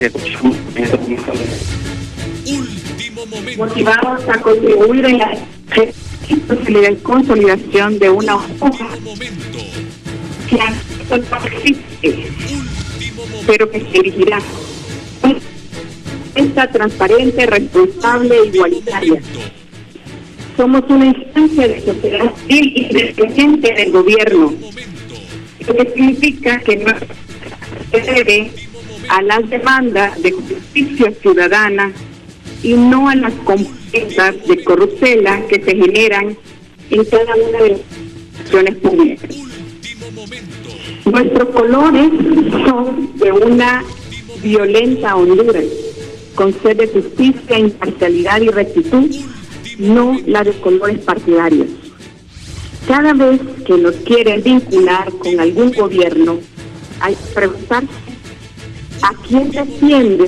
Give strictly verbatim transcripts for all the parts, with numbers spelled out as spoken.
Motivados a contribuir en la consolidación de una hoja que no existe, pero que se dirigirá esta transparente, responsable e igualitaria. Somos una instancia de sociedad civil independiente del gobierno, lo que significa que no se debe a las demandas de justicia ciudadana y no a las compuertas de corruptela que se generan en cada una de las instituciones públicas. Nuestros colores son de una violenta Honduras, con sed de justicia, imparcialidad y rectitud, no la de colores partidarios. Cada vez que nos quieren vincular con algún gobierno, hay que preguntarse a quién defiende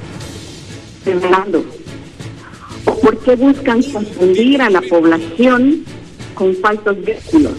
revelando, o por qué buscan confundir a la población con falsos vínculos.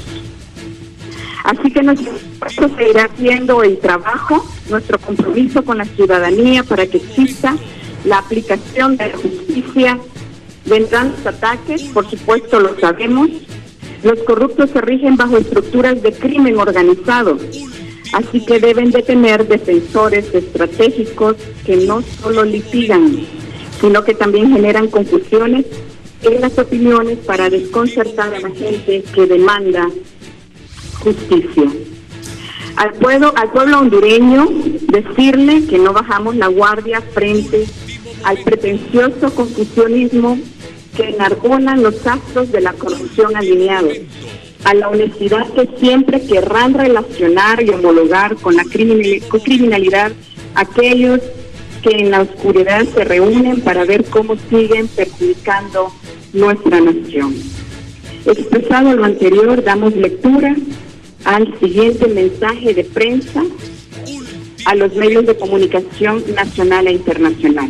Así que nuestro esfuerzo seguirá haciendo el trabajo, nuestro compromiso con la ciudadanía para que exista la aplicación de la justicia. Vendrán los ataques, por supuesto lo sabemos. Los corruptos se rigen bajo estructuras de crimen organizado, así que deben de tener defensores estratégicos que no solo litigan, sino que también generan confusiones en las opiniones para desconcertar a la gente que demanda justicia. Al pueblo, al pueblo hondureño, decirle que no bajamos la guardia frente al pretencioso confusionismo que enarbolan los actos de la corrupción alineados, a la honestidad que siempre querrán relacionar y homologar con la criminalidad aquellos que en la oscuridad se reúnen para ver cómo siguen perjudicando nuestra nación. Expresado lo anterior, damos lectura al siguiente mensaje de prensa a los medios de comunicación nacional e internacional.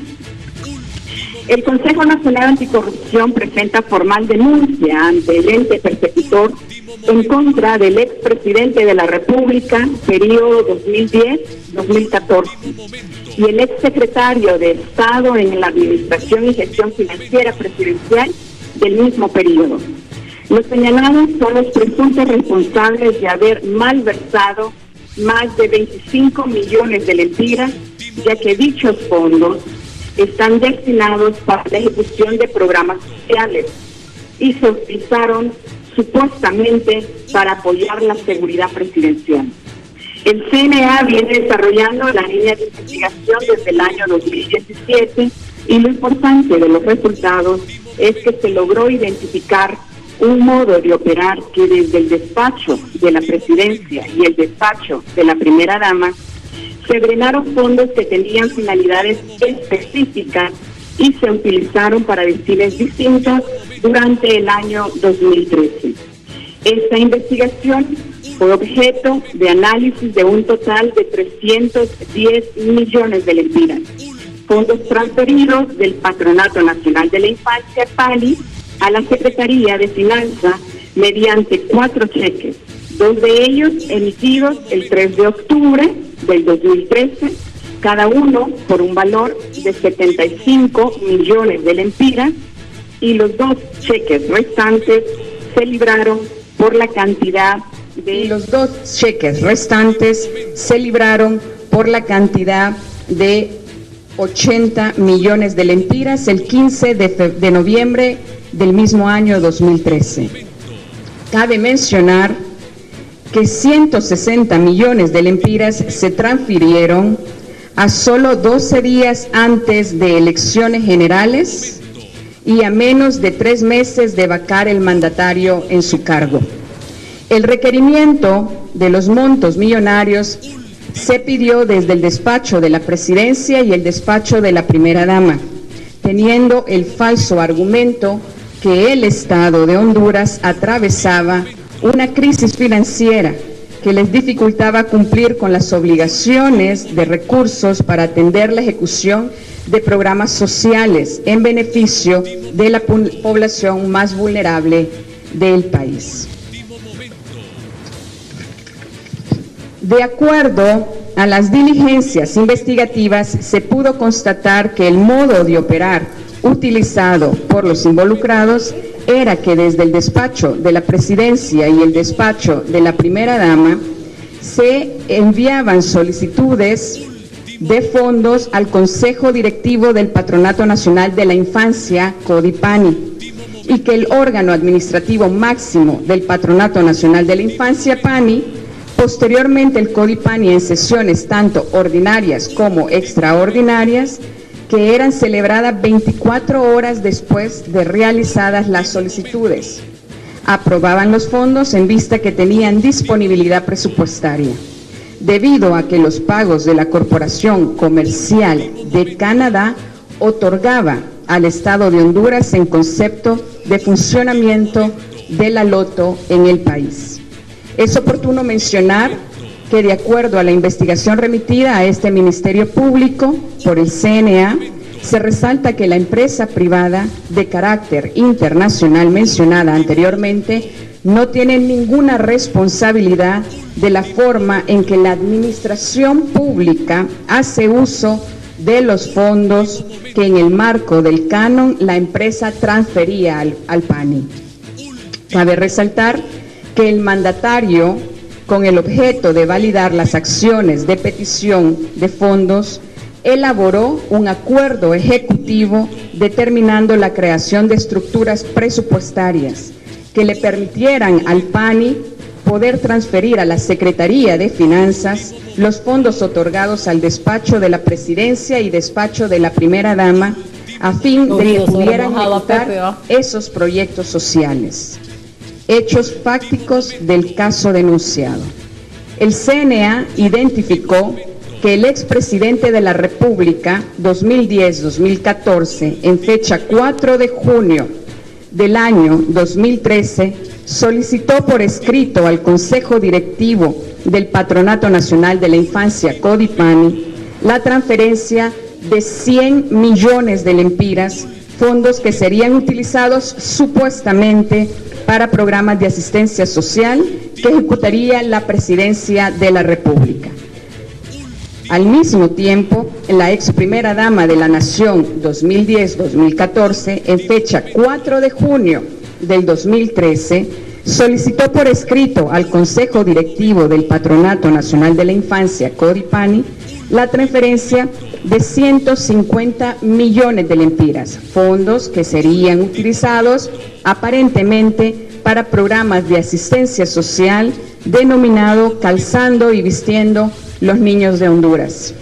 El Consejo Nacional Anticorrupción presenta formal denuncia ante el ente persecutor en contra del expresidente de la República, periodo dos mil diez a dos mil catorce, y el exsecretario de Estado en la Administración y Gestión Financiera Presidencial del mismo periodo. Los señalados son los presuntos responsables de haber malversado más de veinticinco millones de lempiras, ya que dichos fondos están destinados para la ejecución de programas sociales y se utilizaron supuestamente para apoyar la seguridad presidencial. El C N A viene desarrollando la línea de investigación desde el año dos mil diecisiete y lo importante de los resultados es que se logró identificar un modo de operar que desde el despacho de la presidencia y el despacho de la primera dama se drenaron fondos que tenían finalidades específicas y se utilizaron para destinos distintos durante el año dos mil trece. Esta investigación fue objeto de análisis de un total de trescientos diez millones de lempiras, fondos transferidos del Patronato Nacional de la Infancia, PALI, a la Secretaría de Finanzas mediante cuatro cheques, dos de ellos emitidos el tres de octubre del dos mil trece, cada uno por un valor de setenta y cinco millones de lempiras, y los dos cheques restantes se libraron por la cantidad de... Y los dos cheques restantes se libraron por la cantidad de ochenta millones de lempiras el quince de noviembre del mismo año dos mil trece. Cabe mencionar que ciento sesenta millones de lempiras se transfirieron a solo doce días antes de elecciones generales y a menos de tres meses de vacar el mandatario en su cargo. El requerimiento de los montos millonarios se pidió desde el despacho de la presidencia y el despacho de la primera dama, teniendo el falso argumento que el Estado de Honduras atravesaba una crisis financiera que les dificultaba cumplir con las obligaciones de recursos para atender la ejecución de programas sociales en beneficio de la población más vulnerable del país. De acuerdo a las diligencias investigativas se pudo constatar que el modo de operar utilizado por los involucrados era que desde el despacho de la presidencia y el despacho de la primera dama se enviaban solicitudes de fondos al Consejo Directivo del Patronato Nacional de la Infancia, CODIPANI, y que el órgano administrativo máximo del Patronato Nacional de la Infancia, PANI, posteriormente el CODIPANI en sesiones tanto ordinarias como extraordinarias, que eran celebradas veinticuatro horas después de realizadas las solicitudes, aprobaban los fondos en vista que tenían disponibilidad presupuestaria. Debido a que los pagos de la Corporación Comercial de Canadá otorgaba al Estado de Honduras en concepto de funcionamiento de la loto en el país. Es oportuno mencionar que de acuerdo a la investigación remitida a este Ministerio Público por el C N A, se resalta que la empresa privada de carácter internacional mencionada anteriormente no tiene ninguna responsabilidad de la forma en que la administración pública hace uso de los fondos que en el marco del canon la empresa transfería al, al PANI. Cabe resaltar que el mandatario, con el objeto de validar las acciones de petición de fondos, elaboró un acuerdo ejecutivo determinando la creación de estructuras presupuestarias que le permitieran al PANI poder transferir a la Secretaría de Finanzas los fondos otorgados al despacho de la Presidencia y despacho de la Primera Dama a fin de que pudieran ejecutar esos proyectos sociales. Hechos fácticos del caso denunciado. El C N A identificó que el expresidente de la República dos mil diez a dos mil catorce, en fecha cuatro de junio del año dos mil trece, solicitó por escrito al Consejo Directivo del Patronato Nacional de la Infancia, CODIPANI, la transferencia de cien millones de lempiras, fondos que serían utilizados supuestamente para programas de asistencia social que ejecutaría la Presidencia de la República. Al mismo tiempo, la ex primera dama de la Nación dos mil diez a dos mil catorce, en fecha cuatro de junio del dos mil trece, solicitó por escrito al Consejo Directivo del Patronato Nacional de la Infancia, CODIPANI, la transferencia de ciento cincuenta millones de lempiras, fondos que serían utilizados aparentemente para programas de asistencia social denominado Calzando y Vistiendo los Niños de Honduras.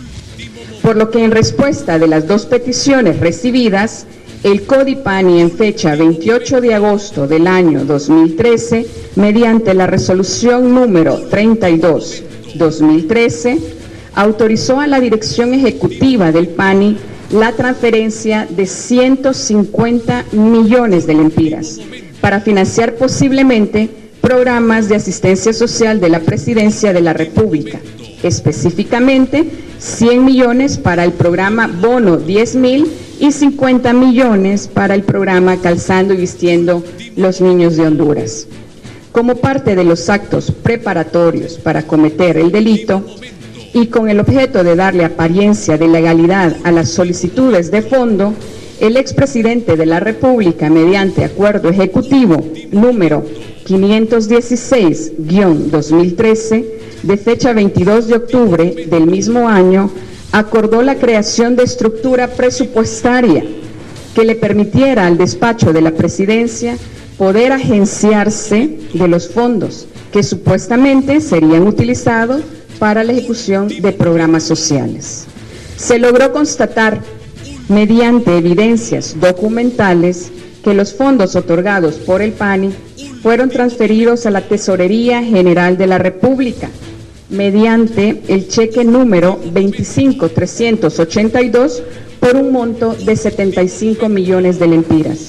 Por lo que en respuesta de las dos peticiones recibidas, el CODIPANI en fecha veintiocho de agosto del año dos mil trece, mediante la resolución número treinta y dos barra dos mil trece, autorizó a la Dirección Ejecutiva del PANI la transferencia de ciento cincuenta millones de lempiras para financiar posiblemente programas de asistencia social de la Presidencia de la República, específicamente cien millones para el programa Bono diez mil y cincuenta millones para el programa Calzando y Vistiendo los Niños de Honduras. Como parte de los actos preparatorios para cometer el delito y con el objeto de darle apariencia de legalidad a las solicitudes de fondo, el expresidente de la República, mediante acuerdo ejecutivo número quinientos dieciséis guión dos mil trece, de fecha veintidós de octubre del mismo año, acordó la creación de estructura presupuestaria que le permitiera al despacho de la Presidencia poder agenciarse de los fondos que supuestamente serían utilizados para la ejecución de programas sociales. Se logró constatar, mediante evidencias documentales, que los fondos otorgados por el PANI fueron transferidos a la Tesorería General de la República, mediante el cheque número veinticinco mil trescientos ochenta y dos por un monto de setenta y cinco millones de lempiras,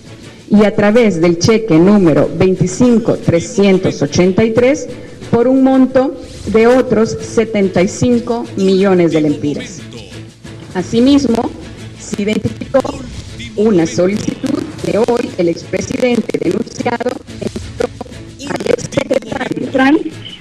y a través del cheque número veinticinco mil trescientos ochenta y tres por un monto de otros setenta y cinco millones de lempiras. Asimismo, se identificó una solicitud que hoy el expresidente denunciado envió al exsecretario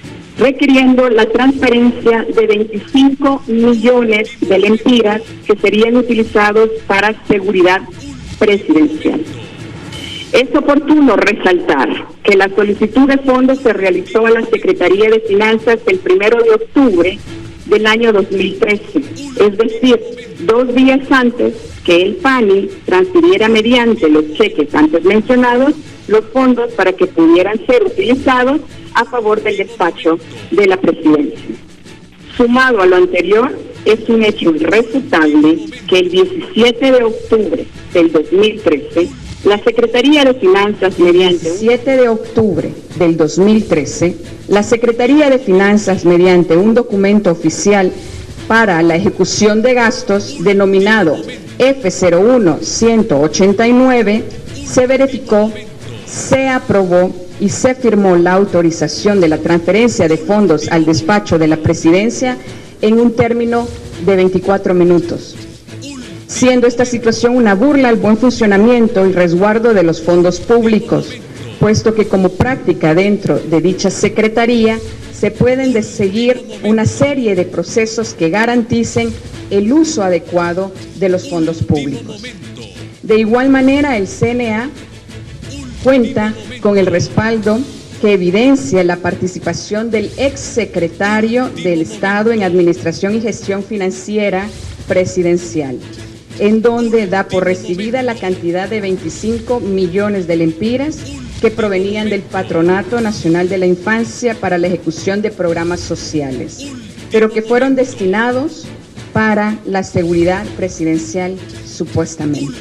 requiriendo la transferencia de veinticinco millones de lempiras que serían utilizados para seguridad presidencial. Es oportuno resaltar que la solicitud de fondos se realizó a la Secretaría de Finanzas el primero de octubre del año dos mil trece, es decir, dos días antes que el P A N I transfiriera mediante los cheques antes mencionados los fondos para que pudieran ser utilizados a favor del despacho de la presidencia. Sumado a lo anterior, es un hecho irrefutable que el diecisiete de octubre del dos mil trece, la Secretaría de Finanzas mediante... diecisiete de octubre del dos mil trece, la Secretaría de Finanzas mediante un documento oficial para la ejecución de gastos denominado F cero uno ciento ochenta y nueve, se verificó, se aprobó y se firmó la autorización de la transferencia de fondos al despacho de la presidencia en un término de veinticuatro minutos, siendo esta situación una burla al buen funcionamiento y resguardo de los fondos públicos, puesto que como práctica dentro de dicha secretaría se pueden de seguir una serie de procesos que garanticen el uso adecuado de los fondos públicos. De igual manera, el C N A cuenta con el respaldo que evidencia la participación del exsecretario del Estado en Administración y Gestión Financiera Presidencial, en donde da por recibida la cantidad de veinticinco millones de lempiras que provenían del Patronato Nacional de la Infancia para la ejecución de programas sociales, pero que fueron destinados para la seguridad presidencial supuestamente,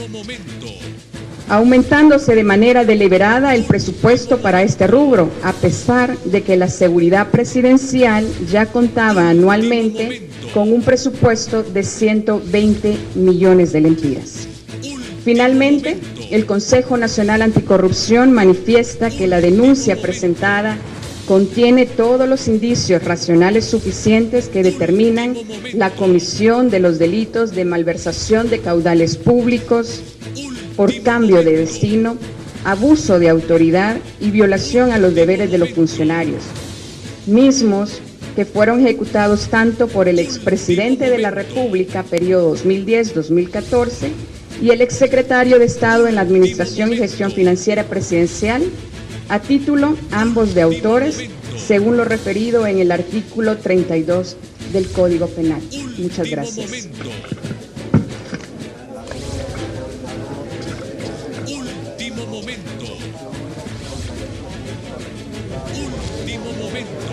aumentándose de manera deliberada el presupuesto para este rubro, a pesar de que la seguridad presidencial ya contaba anualmente con un presupuesto de ciento veinte millones de lempiras. Finalmente, el Consejo Nacional Anticorrupción manifiesta que la denuncia presentada contiene todos los indicios racionales suficientes que determinan la comisión de los delitos de malversación de caudales públicos por cambio de destino, abuso de autoridad y violación a los deberes de los funcionarios, mismos que fueron ejecutados tanto por el expresidente de la República, periodo dos mil diez a dos mil catorce, y el exsecretario de Estado en la Administración y Gestión Financiera Presidencial, a título ambos de autores, según lo referido en el artículo treinta y dos del Código Penal. Muchas gracias. Último momento. Último momento.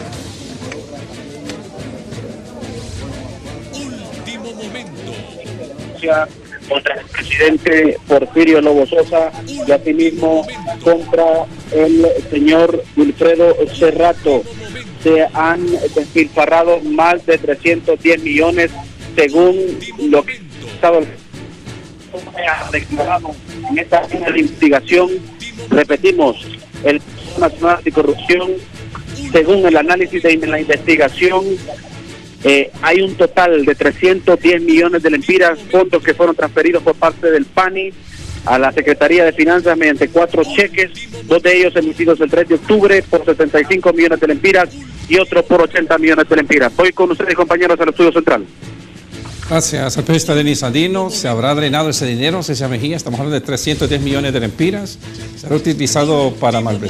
Último momento. Contra el presidente Porfirio Lobo Sosa y asimismo contra el señor Wilfredo Cerrato. Se han despilfarrado más de trescientos diez millones según lo que el Estado ha declarado en esta línea de investigación. Repetimos, el Consejo Nacional Anticorrupción, según el análisis de la investigación, Eh, hay un total de trescientos diez millones de lempiras, fondos que fueron transferidos por parte del P A N I a la Secretaría de Finanzas mediante cuatro cheques, dos de ellos emitidos el tres de octubre por setenta y cinco millones de lempiras y otro por ochenta millones de lempiras. Voy con ustedes, compañeros, al estudio central. Gracias al periodista Denis Andino. ¿Se habrá drenado ese dinero, Cecilia Mejía? Estamos hablando de trescientos diez millones de lempiras. ¿Será utilizado para malversación?